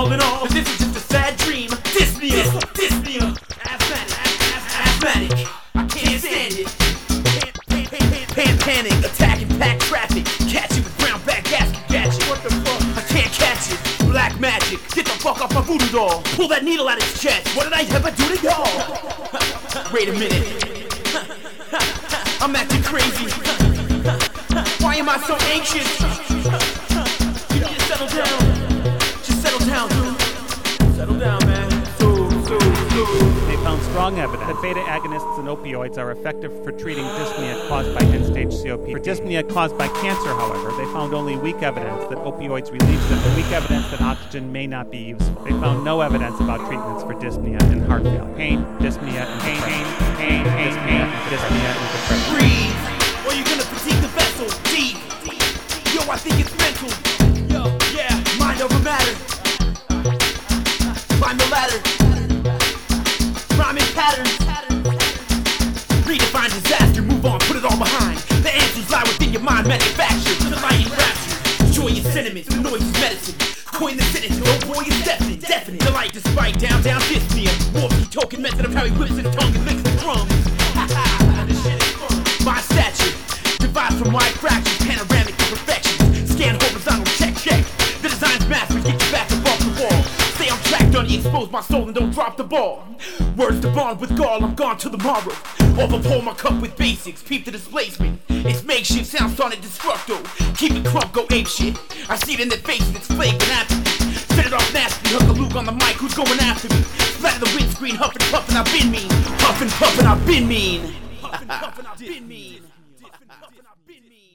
all in all, this is just a sad dream. Dyspnea, asthmatic, I can't stand it. Panic, attacking pack traffic. Catch it with brown back gasket gadget. What the fuck? I can't catch it. Black magic, get the fuck off my voodoo doll. Pull that needle out of his chest. What did I ever do to y'all? Wait a minute, I'm acting crazy. Why am I so anxious? You need to settle down. Just settle down, dude. Settle down, man. They found strong evidence that beta agonists and opioids are effective for treating dyspnea caused by end-stage COPD. For dyspnea caused by cancer, however, they found only weak evidence that opioids relieve symptoms, weak evidence that oxygen may not be useful. They found no evidence about treatments for dyspnea and heart failure. Pain, dyspnea, and depression. Dyspnea and depression. Breathe, or you're gonna fatigue the vessel. Deep, yo, I think it's mental. Yo, yeah, mind over matter. Climb the ladder. Rhyming patterns. Redefine disaster, move on, put it all behind. The answers lie within your mind, manufactured. The light rapture, joyous sentiments, the noise is medicine. Coin the sentence, oh boy, it's definite. Delight despite down, dyspnea. Morphe token method of how he whips his tongue and licks the drums. This shit is fun. My stature, divide from wide fractions, panoramic imperfections. Scan horizontal, check. The design's mastery, get you back up off the wall. Stay on track, don't expose my soul and don't drop the ball. Words to bond with gall, I'm gone till tomorrow. Overpull my cup with basics, peep the displacement. It's makeshift, sound sonic destructo. Keep it crump, go ape shit. I see it in their faces, it's flaking after me. Set it off nasty, hook a Luke on the mic, who's going after me? Flat the windscreen, huffing, puffing, I've been mean. Huffing, puffing, I've been mean.